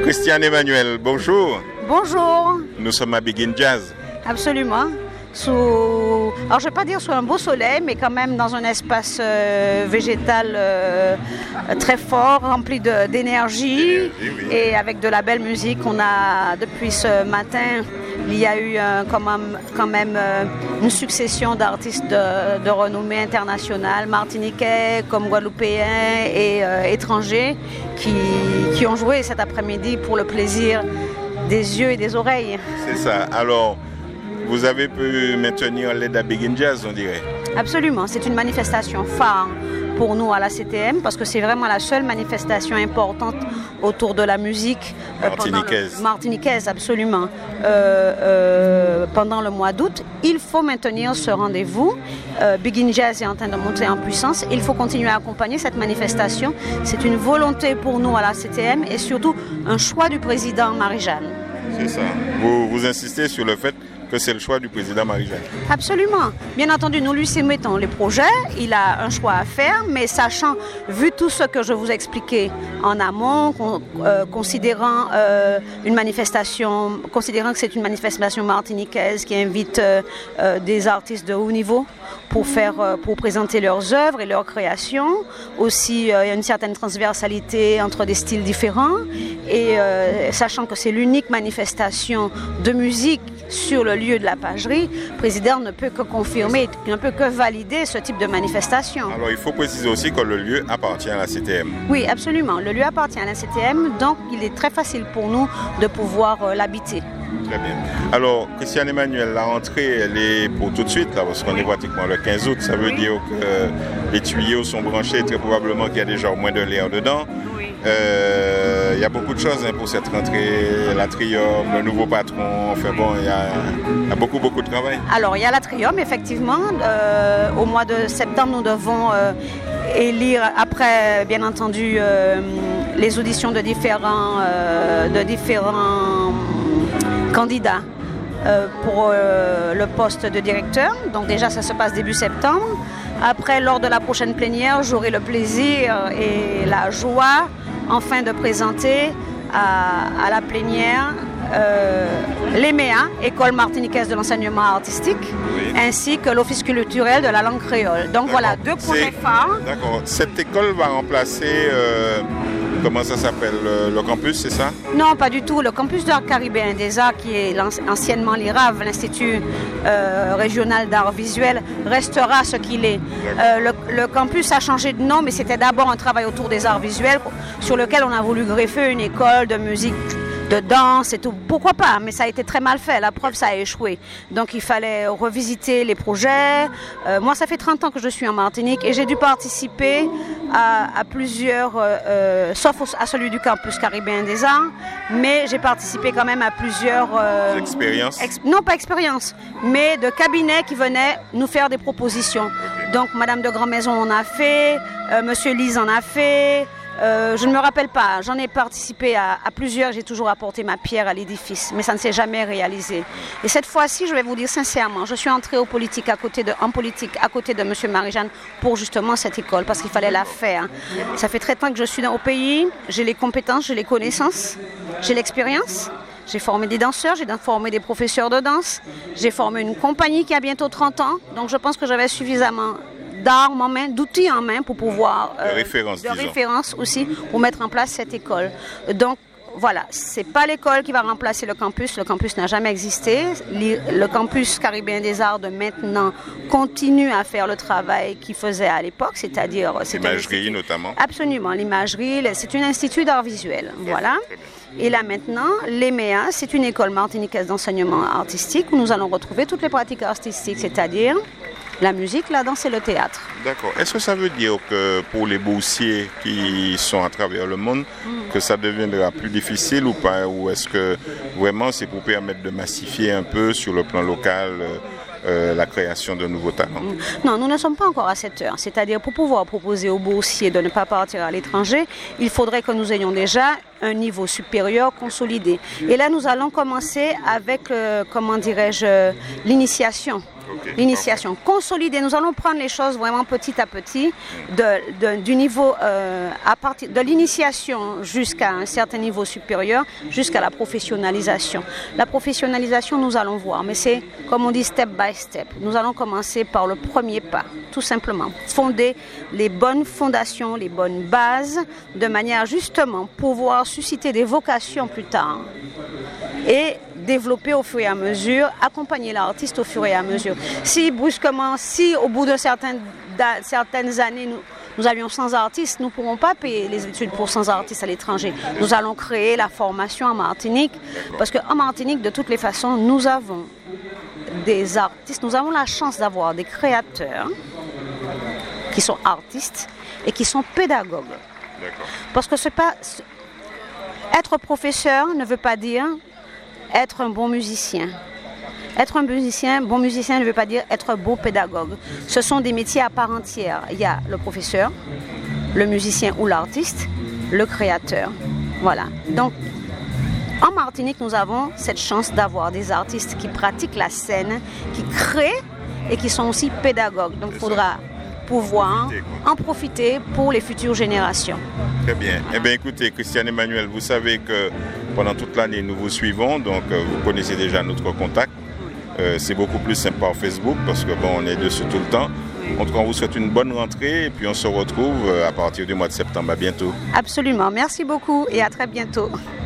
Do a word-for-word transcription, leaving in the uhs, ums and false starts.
Christiane Emmanuel, bonjour. Bonjour. Nous sommes à Begin Jazz. Absolument. Sous, alors je ne vais pas dire sous un beau soleil, mais quand même dans un espace euh, végétal euh, très fort, rempli de, d'énergie, oui. Et avec de la belle musique. On a, depuis ce matin, il y a eu un, quand même, quand même euh, une succession d'artistes de, de renommée internationale, martiniquais comme guadeloupéens et euh, étrangers, qui, qui ont joué cet après-midi pour le plaisir des yeux et des oreilles. C'est ça. Alors, vous avez pu maintenir l'aide à Begin Jazz, on dirait. Absolument. C'est une manifestation phare pour nous à la C T M parce que c'est vraiment la seule manifestation importante autour de la musique martiniquaise. Le... Martiniquaise, absolument. Euh, euh, pendant le mois d'août, il faut maintenir ce rendez-vous. Euh, Begin Jazz est en train de monter en puissance. Il faut continuer à accompagner cette manifestation. C'est une volonté pour nous à la C T M et surtout un choix du président Marie-Jeanne. C'est ça. Vous, vous insistez sur le fait que c'est le choix du président Marie-Jeanne. Absolument. Bien entendu, nous lui soumettons les projets. Il a un choix à faire, mais sachant, vu tout ce que je vous ai expliqué en amont, con, euh, considérant euh, une manifestation, considérant que c'est une manifestation martiniquaise qui invite euh, euh, des artistes de haut niveau pour faire, euh, pour présenter leurs œuvres et leurs créations. Aussi, euh, il y a une certaine transversalité entre des styles différents. Et euh, sachant que c'est l'unique manifestation de musique sur le lieu de la pagerie, le président ne peut que confirmer, ne peut que valider ce type de manifestation. Alors il faut préciser aussi que le lieu appartient à la C T M. Oui, absolument. Le lieu appartient à la C T M, donc il est très facile pour nous de pouvoir euh, l'habiter. Très bien. Alors, Christiane Emmanuel, la rentrée, elle est pour tout de suite, là, parce qu'on oui. est pratiquement le quinze août. Ça veut oui. dire que les tuyaux sont branchés, très probablement qu'il y a déjà au moins de l'air dedans. Oui. Euh, il y a beaucoup de choses hein, pour cette rentrée, l'atrium, le nouveau patron, enfin bon, il y a, il y a beaucoup, beaucoup de travail. Alors, il y a l'atrium, effectivement. Euh, au mois de septembre, nous devons euh, élire, après, bien entendu, euh, les auditions de différents, euh, de différents candidats euh, pour euh, le poste de directeur. Donc déjà, ça se passe début septembre. Après, lors de la prochaine plénière, j'aurai le plaisir et la joie enfin de présenter à, à la plénière euh, l'E M E A, École martiniquaise de l'enseignement artistique, oui. ainsi que l'Office culturel de la langue créole. Donc d'accord. Voilà, deux projets phares. D'accord. Cette école va remplacer... Euh... Comment ça s'appelle? Le campus, c'est ça? Non, pas du tout. Le campus d'art caribéen des arts, qui est anciennement l'I R A V, l'Institut euh, régional d'art visuel, restera ce qu'il est. Euh, le, le campus a changé de nom, mais c'était d'abord un travail autour des arts visuels sur lequel on a voulu greffer une école de musique, de danse et tout. Pourquoi pas? Mais ça a été très mal fait. La preuve, ça a échoué. Donc, il fallait revisiter les projets. Euh, moi, ça fait trente ans que je suis en Martinique et j'ai dû participer à, à plusieurs, euh, sauf à celui du campus caribéen des arts, mais j'ai participé quand même à plusieurs... Euh, expériences ex, Non, pas expériences, mais de cabinets qui venaient nous faire des propositions. Okay. Donc, Madame de Grand-Maison en a fait, euh, Monsieur Lise en a fait... Euh, je ne me rappelle pas, j'en ai participé à, à plusieurs, j'ai toujours apporté ma pierre à l'édifice, mais ça ne s'est jamais réalisé. Et cette fois-ci, je vais vous dire sincèrement, je suis entrée au politique à côté de, en politique à côté de M. Marie-Jeanne pour justement cette école, parce qu'il fallait la faire. Ça fait très longtemps que je suis au pays, j'ai les compétences, j'ai les connaissances, j'ai l'expérience. J'ai formé des danseurs, j'ai formé des professeurs de danse, j'ai formé une compagnie qui a bientôt trente ans, donc je pense que j'avais suffisamment d'armes en main, d'outils en main pour pouvoir... Euh, de référence, de référence aussi, pour mettre en place cette école. Donc, voilà, c'est pas l'école qui va remplacer le campus. Le campus n'a jamais existé. Le campus caribéen des arts de maintenant continue à faire le travail qu'il faisait à l'époque, c'est-à-dire... L'imagerie notamment. Absolument, l'imagerie. C'est un institut d'art visuel, voilà. Et là maintenant, l'E M E A, c'est une école martiniquaise d'enseignement artistique où nous allons retrouver toutes les pratiques artistiques, c'est-à-dire la musique, la danse et le théâtre. D'accord. Est-ce que ça veut dire que pour les boursiers qui sont à travers le monde, mm. que ça deviendra plus difficile ou pas? Ou est-ce que vraiment c'est pour permettre de massifier un peu sur le plan local euh, la création de nouveaux talents? Mm. Non, nous ne sommes pas encore à cette heure. C'est-à-dire pour pouvoir proposer aux boursiers de ne pas partir à l'étranger, il faudrait que nous ayons déjà un niveau supérieur consolidé. Et là, nous allons commencer avec, euh, comment dirais-je, l'initiation. Okay. L'initiation, consolider. Nous allons prendre les choses vraiment petit à petit, de, de, du niveau euh, à partir de l'initiation jusqu'à un certain niveau supérieur, jusqu'à la professionnalisation. La professionnalisation, nous allons voir, mais c'est comme on dit step by step. Nous allons commencer par le premier pas, tout simplement, fonder les bonnes fondations, les bonnes bases, de manière justement pouvoir susciter des vocations plus tard et développer au fur et à mesure, accompagner l'artiste au fur et à mesure. Si brusquement, si au bout de certaines, certaines années, nous, nous avions cent artistes, nous ne pourrons pas payer les études pour cent artistes à l'étranger. Nous allons créer la formation en Martinique, parce qu'en Martinique, de toutes les façons, nous avons des artistes, nous avons la chance d'avoir des créateurs qui sont artistes et qui sont pédagogues. Parce que c'est pas... Être professeur ne veut pas dire être un bon musicien. Être un musicien, bon musicien ne veut pas dire être un beau pédagogue. Ce sont des métiers à part entière. Il y a le professeur, le musicien ou l'artiste, le créateur. Voilà. Donc, en Martinique, nous avons cette chance d'avoir des artistes qui pratiquent la scène, qui créent et qui sont aussi pédagogues. Donc, il faudra pouvoir en profiter pour les futures générations. Très bien. Eh bien, écoutez, Christiane Emmanuel, vous savez que pendant toute l'année, nous vous suivons, donc euh, vous connaissez déjà notre contact. Euh, c'est beaucoup plus simple par Facebook parce que bon, on est dessus tout le temps. En tout cas, on vous souhaite une bonne rentrée et puis on se retrouve à partir du mois de septembre. À bientôt. Absolument. Merci beaucoup et à très bientôt.